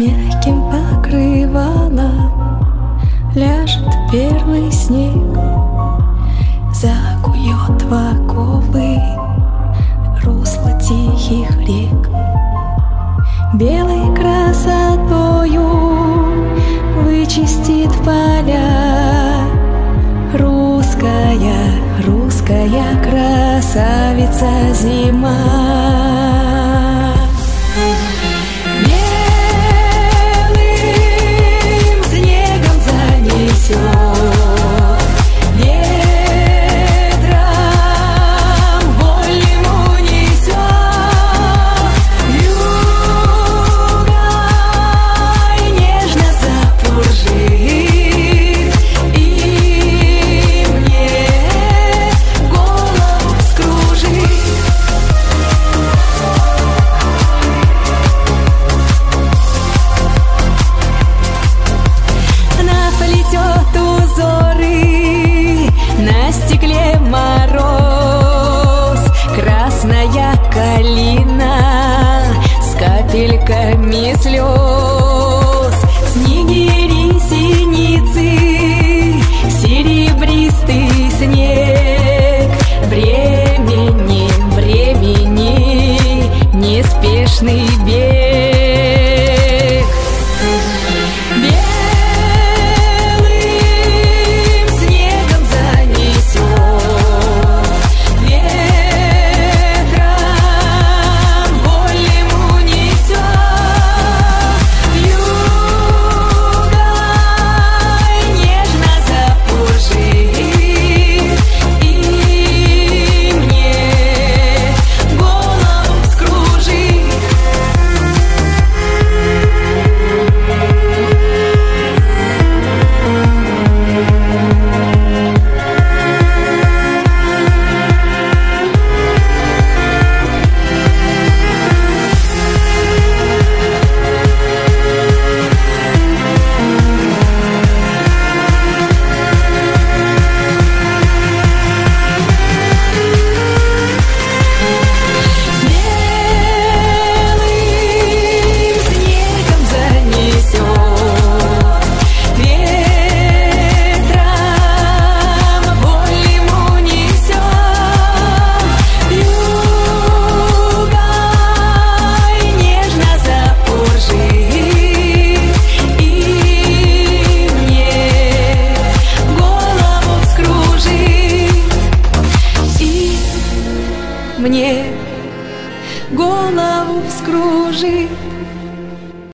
Мягким покрывалом ляжет первый снег, закует в оковы русла тихих рек. Белой красотою вычистит поля русская, русская красавица зима. Красная калина с капельками слез, снегири, синицы, серебристый снег. Времени, времени, неспешный бег.